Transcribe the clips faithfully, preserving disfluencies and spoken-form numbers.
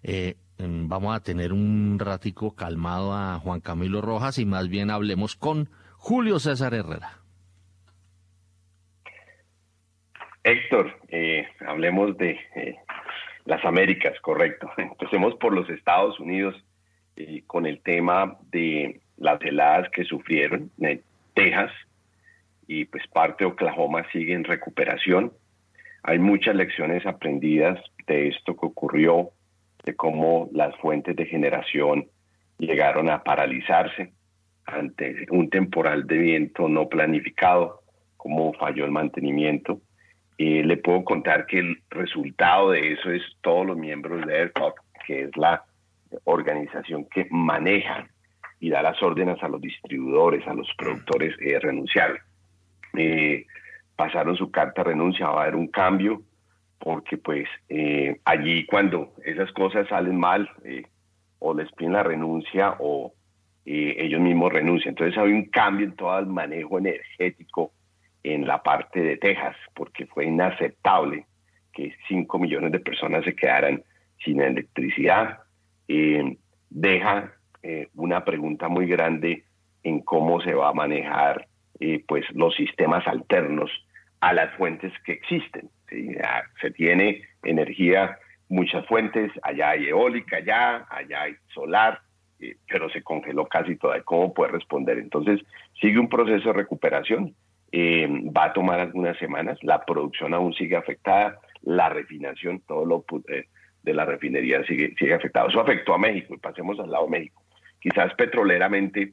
Eh, vamos a tener un ratico calmado a Juan Camilo Rojas y más bien hablemos con Julio César Herrera. Héctor, eh, hablemos de eh, las Américas, correcto. Empecemos por los Estados Unidos eh, con el tema de las heladas que sufrieron en Texas y pues parte de Oklahoma sigue en recuperación. Hay muchas lecciones aprendidas de esto que ocurrió, de cómo las fuentes de generación llegaron a paralizarse ante un temporal de viento no planificado, cómo falló el mantenimiento. Eh, le puedo contar que el resultado de eso es todos los miembros de ERCOT, que es la organización que maneja y da las órdenes a los distribuidores, a los productores, eh, renunciaron. Eh, pasaron su carta de renuncia, va a haber un cambio, porque pues eh, allí cuando esas cosas salen mal, eh, o les piden la renuncia o eh, ellos mismos renuncian. Entonces hay un cambio en todo el manejo energético en la parte de Texas, porque fue inaceptable que cinco millones de personas se quedaran sin electricidad. Eh, deja eh, una pregunta muy grande en cómo se va a manejar eh, pues los sistemas alternos a las fuentes que existen. ¿Sí? Se tiene energía, muchas fuentes, allá hay eólica, allá, allá hay solar, eh, pero se congeló casi toda. ¿Cómo puede responder? Entonces sigue un proceso de recuperación. Eh, va a tomar algunas semanas, la producción aún sigue afectada, la refinación, todo lo eh, de la refinería sigue, sigue afectado. Eso afectó a México, y pasemos al lado de México. Quizás petroleramente,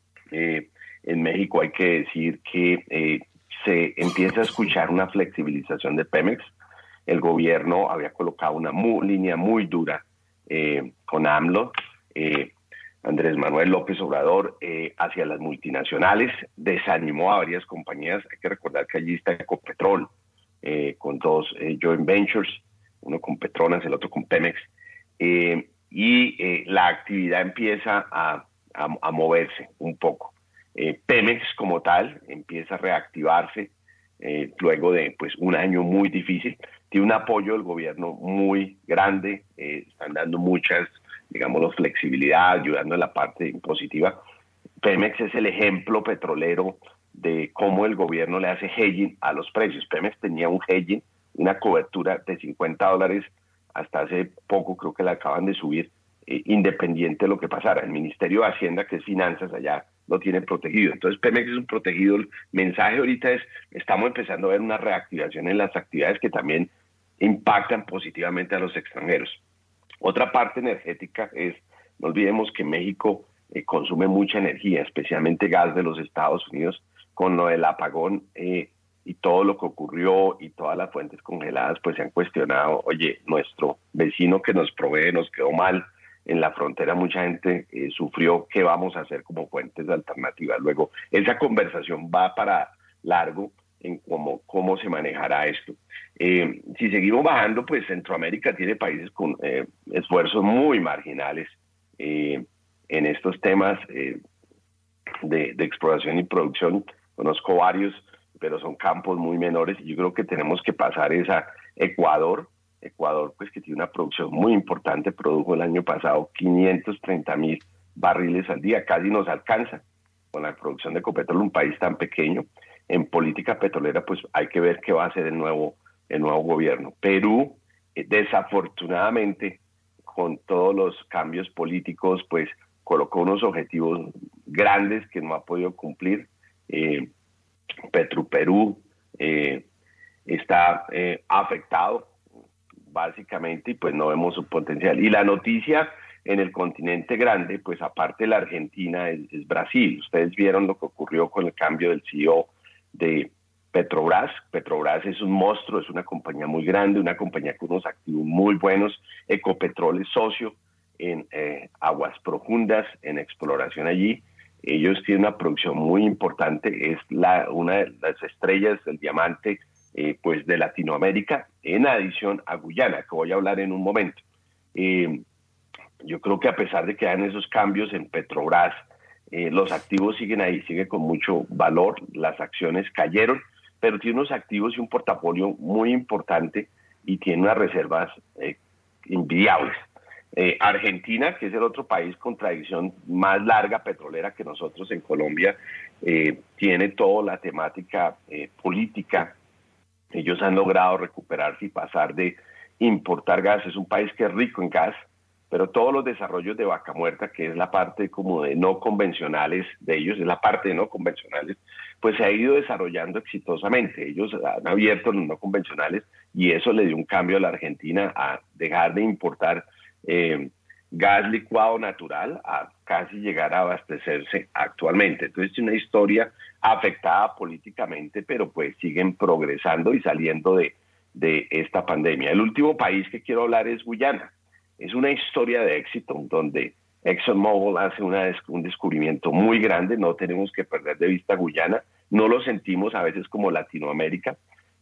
eh, en México hay que decir que eh, se empieza a escuchar una flexibilización de Pemex. El gobierno había colocado una muy, línea muy dura eh, con AMLO, eh, Andrés Manuel López Obrador, eh, hacia las multinacionales, desanimó a varias compañías. Hay que recordar que allí está Ecopetrol, eh, con dos eh, joint ventures, uno con Petronas, el otro con Pemex, eh, y eh, la actividad empieza a, a, a moverse un poco. Eh, Pemex como tal empieza a reactivarse eh, luego de pues un año muy difícil. Tiene un apoyo del gobierno muy grande, eh, están dando muchas, digámoslo, flexibilidad, ayudando en la parte impositiva. Pemex es el ejemplo petrolero de cómo el gobierno le hace hedging a los precios. Pemex tenía un hedging, una cobertura de cincuenta dólares hasta hace poco, creo que la acaban de subir, eh, independiente de lo que pasara. El Ministerio de Hacienda, que es finanzas allá, lo tiene protegido. Entonces Pemex es un protegido. El mensaje ahorita es, estamos empezando a ver una reactivación en las actividades que también impactan positivamente a los extranjeros. Otra parte energética es, no olvidemos que México eh, consume mucha energía, especialmente gas de los Estados Unidos, con lo del apagón eh, y todo lo que ocurrió y todas las fuentes congeladas, pues se han cuestionado, oye, nuestro vecino que nos provee nos quedó mal, en la frontera mucha gente eh, sufrió, ¿qué vamos a hacer como fuentes alternativas? Luego, esa conversación va para largo en cómo, cómo se manejará esto. Eh, si seguimos bajando, pues Centroamérica tiene países con eh, esfuerzos muy marginales eh, en estos temas eh, de, de exploración y producción. Conozco varios, pero son campos muy menores, y yo creo que tenemos que pasar esa Ecuador. Ecuador, pues que tiene una producción muy importante, produjo el año pasado quinientos treinta mil barriles al día, casi nos alcanza con la producción de Ecopetrol, un país tan pequeño. En política petrolera, pues hay que ver qué va a hacer el nuevo, el nuevo gobierno. Perú, eh, desafortunadamente, con todos los cambios políticos, pues colocó unos objetivos grandes que no ha podido cumplir. Eh, Petroperú eh, está eh, afectado, básicamente, y pues no vemos su potencial. Y la noticia en el continente grande, pues aparte de la Argentina, es, es Brasil. Ustedes vieron lo que ocurrió con el cambio del C E O de Petrobras. Petrobras es un monstruo, es una compañía muy grande, una compañía con unos activos muy buenos. Ecopetrol es socio en eh, aguas profundas, en exploración allí. Ellos tienen una producción muy importante, es la, una de las estrellas del diamante eh, pues de Latinoamérica, en adición a Guyana, que voy a hablar en un momento. Eh, yo creo que a pesar de que hayan esos cambios en Petrobras, eh, los activos siguen ahí, sigue con mucho valor, las acciones cayeron, pero tiene unos activos y un portafolio muy importante y tiene unas reservas eh, invidiables. Eh, Argentina, que es el otro país con tradición más larga petrolera que nosotros en Colombia, eh, tiene toda la temática eh, política. Ellos han logrado recuperarse y pasar de importar gas. Es un país que es rico en gas, pero todos los desarrollos de Vaca Muerta, que es la parte como de no convencionales de ellos, es la parte de no convencionales, pues se ha ido desarrollando exitosamente. Ellos han abierto los no convencionales y eso le dio un cambio a la Argentina a dejar de importar eh, gas licuado natural a casi llegar a abastecerse actualmente. Entonces es una historia afectada políticamente, pero pues siguen progresando y saliendo de, de esta pandemia. El último país que quiero hablar es Guyana. Es una historia de éxito donde ExxonMobil hace una, un descubrimiento muy grande. No tenemos que perder de vista Guyana. No lo sentimos a veces como Latinoamérica,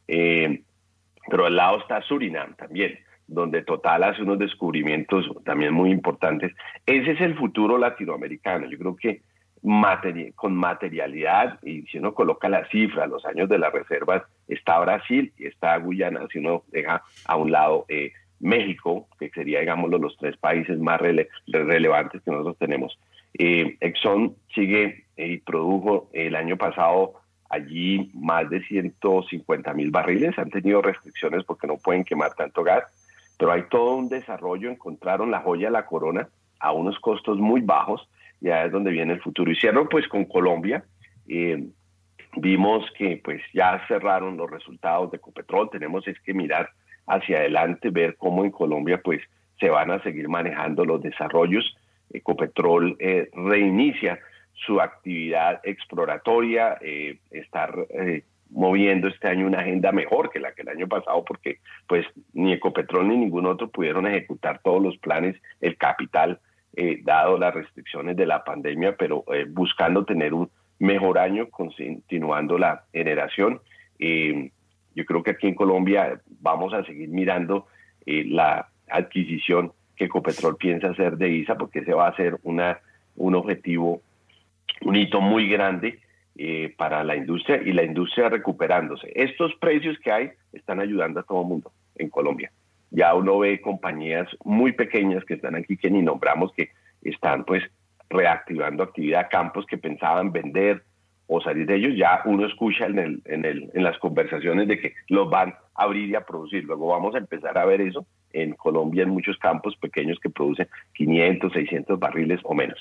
eh, pero al lado está Surinam también, donde Total hace unos descubrimientos también muy importantes. Ese es el futuro latinoamericano. Yo creo que materi- con materialidad, y si uno coloca la cifra, los años de las reservas, está Brasil y está Guyana. Si uno deja a un lado eh, México, que sería, digámoslo, los tres países más rele- relevantes que nosotros tenemos. Eh, Exxon sigue y eh, produjo el año pasado allí más de ciento cincuenta mil barriles. Han tenido restricciones porque no pueden quemar tanto gas, pero hay todo un desarrollo. Encontraron la joya de la corona a unos costos muy bajos, y ahí es donde viene el futuro. Y cierro pues con Colombia. Eh, vimos que pues ya cerraron los resultados de Ecopetrol. Tenemos es que mirar hacia adelante, ver cómo en Colombia pues se van a seguir manejando los desarrollos. Ecopetrol eh, reinicia su actividad exploratoria, eh, estar eh, moviendo este año una agenda mejor que la que el año pasado, porque pues ni Ecopetrol ni ningún otro pudieron ejecutar todos los planes, el capital, eh, dado las restricciones de la pandemia, pero eh, buscando tener un mejor año, continuando la generación. Eh, yo creo que aquí en Colombia vamos a seguir mirando eh, la adquisición que Ecopetrol piensa hacer de I S A, porque ese va a ser una, un objetivo, un hito muy grande eh, para la industria, y la industria recuperándose. Estos precios que hay están ayudando a todo el mundo en Colombia. Ya uno ve compañías muy pequeñas que están aquí, que ni nombramos, que están pues reactivando actividad, campos que pensaban vender o salir de ellos. Ya uno escucha en, el, en, el, en las conversaciones de que los van a abrir y a producir. Luego vamos a empezar a ver eso en Colombia, en muchos campos pequeños que producen quinientos, seiscientos barriles o menos.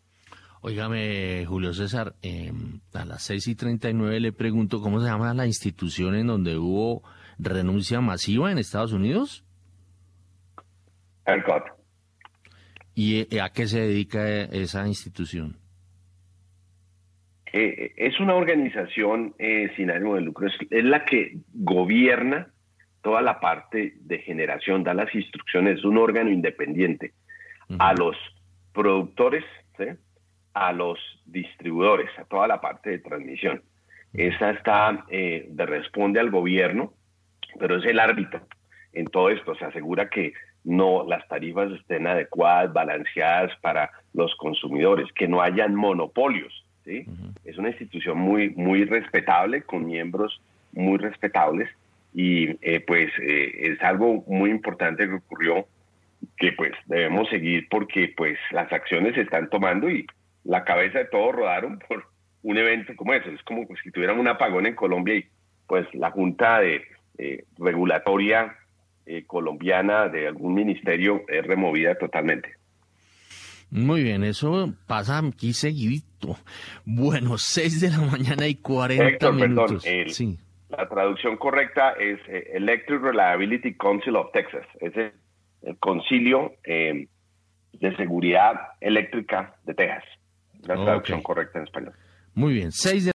Óigame, Julio César, eh, a las seis y treinta y nueve le pregunto, ¿cómo se llama la institución en donde hubo renuncia masiva en Estados Unidos? ERCOT. ¿Y a qué se dedica esa institución? Eh, es una organización eh, sin ánimo de lucro. Es, es la que gobierna toda la parte de generación, da las instrucciones. Es un órgano independiente. Uh-huh. A los productores, ¿sí?, a los distribuidores, a toda la parte de transmisión. Esa está, eh, de, responde al gobierno, pero es el árbitro en todo esto. Se asegura que no las tarifas estén adecuadas, balanceadas para los consumidores, que no hayan monopolios, ¿sí? Uh-huh. Es una institución muy, muy respetable, con miembros muy respetables, y eh, pues eh, es algo muy importante que ocurrió, que pues debemos seguir, porque pues las acciones se están tomando y la cabeza de todos rodaron por un evento como eso. Es como si tuvieran un apagón en Colombia y pues la Junta de eh, Regulatoria eh, colombiana de algún ministerio es removida totalmente. Muy bien, eso pasa aquí seguidito. Bueno, seis de la mañana y cuarenta Héctor, minutos. Perdón, el, sí. La traducción correcta es eh, Electric Reliability Council of Texas. Es el, el concilio eh, de seguridad eléctrica de Texas. La traducción okay. correcta en español. Muy bien, seis de